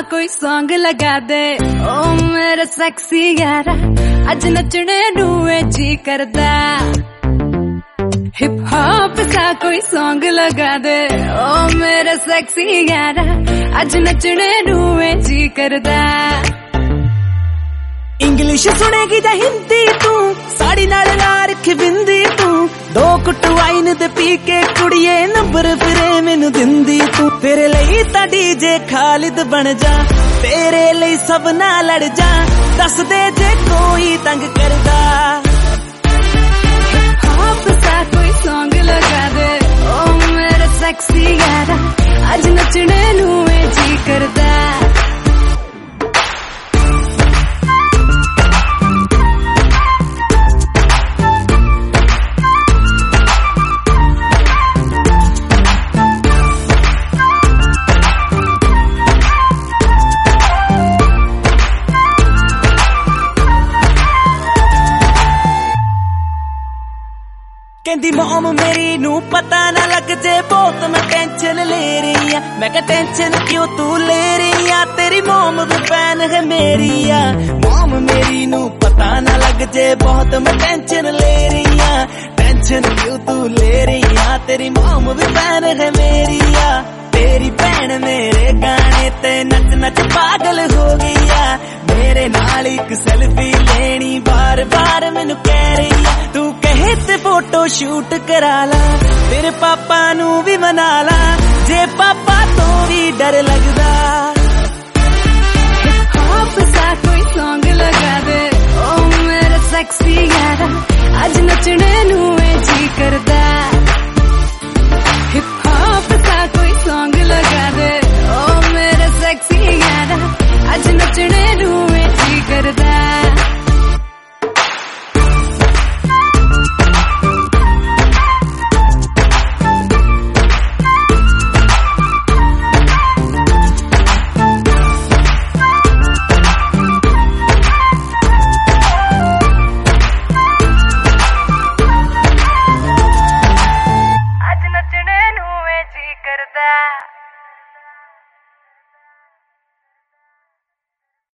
कोई सॉन्ग लगा दे ओ मेरा सेक्सी यारा, अज नचने नूए जी करदा। हिप हॉप सा कोई सॉन्ग लगा दे ओ मेरा सेक्सी यारा, अज नचने नूए जी करदा। इंग्लिश सुनेगी जा हिंदी तू, साड़ी नाल ला रखी बिंदी तू, दो कुट वाइन दे पी के कुड़िए नंबर फिरे मैनू दिंदी तू। तेरे लिए तां डीजे खालिद बन जा, तेरे लिए सब ना लड़ जा, दस दे जे कोई तंग करदा। हॉप सा कोई सॉन्ग लगा दे ओ मेरा सेक्सी यारा, अज नचने नूए जी करदा। कहंदी मॉम मेरी नू पता ना लग जे बहुत मैं टेंशन ले रही आ। मैं कहा टेंशन क्यों तू ले रही आ, तेरी मॉम भी फैन है मेरी आ। मॉम मेरी नू पता ना लग जे बहुत मैं टेंशन ले रही आ। टेंशन क्यों तू ले रही आ, तेरी मॉम भी फैन है मेरी आ। तेरी भैन मेरे गाने ते नच नच पागल हो गई आ। मेरे नाल एक सेल्फी लेनी बार बार मैनू कह रही आ। तू कहे ते फोटो शूट करा ला, तेरे पापा नू भी मना ला, जे पापा तो भी डर लगदा। हॉप सा कोई सॉन्ग लगा दे